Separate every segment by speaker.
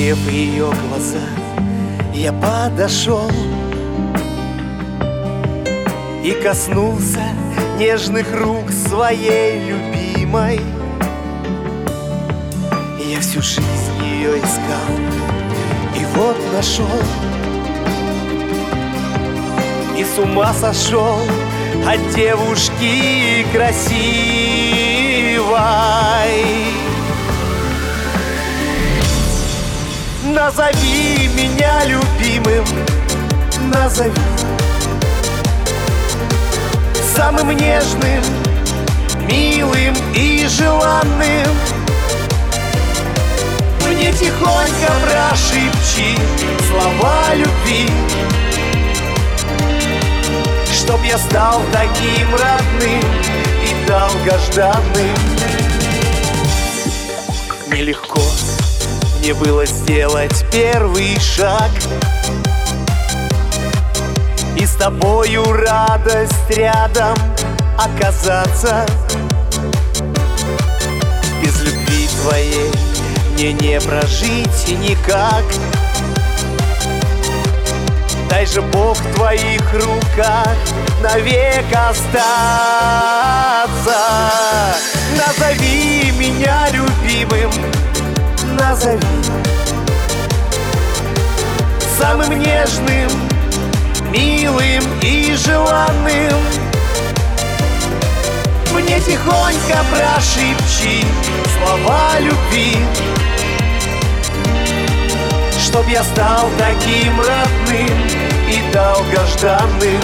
Speaker 1: Углядев ее глаза, я подошел и коснулся нежных рук своей любимой. Я всю жизнь ее искал и вот нашел, и с ума сошел от девушки красивой. Назови меня любимым, назови самым нежным, милым и желанным. Мне тихонько прошепчи слова любви, чтоб я стал таким родным и долгожданным. Нелегко мне было сделать первый шаг, и с тобою радость рядом оказаться. Без любви твоей мне не прожить никак. Дай же Бог в твоих руках навек остаться. Назови меня любимым, назови самым нежным, милым и желанным. Мне тихонько прошепчи слова любви, чтоб я стал таким родным и долгожданным.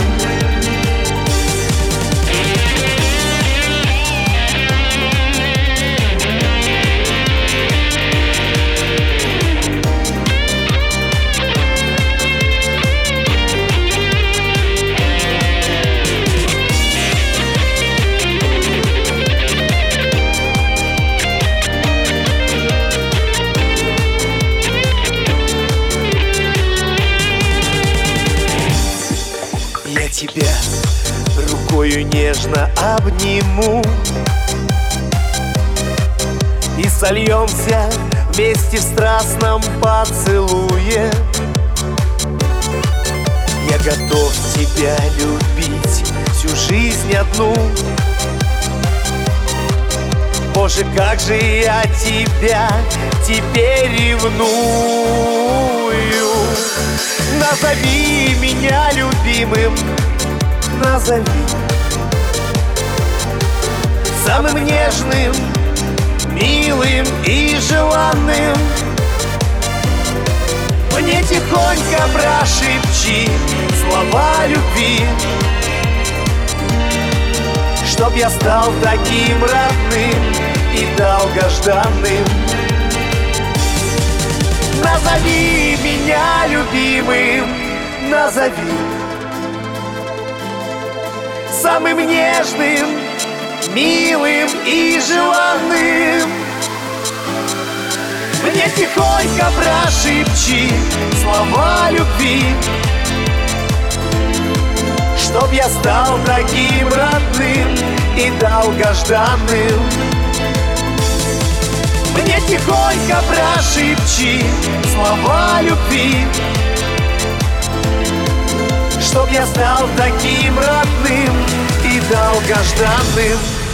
Speaker 1: Я тебя рукою нежно обниму и сольемся вместе в страстном поцелуе. Я готов тебя любить всю жизнь одну. Боже, как же я тебя теперь ревную. Назови меня любимым, назови самым нежным, милым и желанным. Мне тихонько прошепчи слова любви, чтоб я стал таким родным и долгожданным. Назови меня любимым, назови самым нежным, милым и желанным. Мне тихонько прошепчи слова любви, чтоб я стал таким родным и долгожданным. Мне тихонько прошепчи слова любви, чтоб я стал таким родным и долгожданным.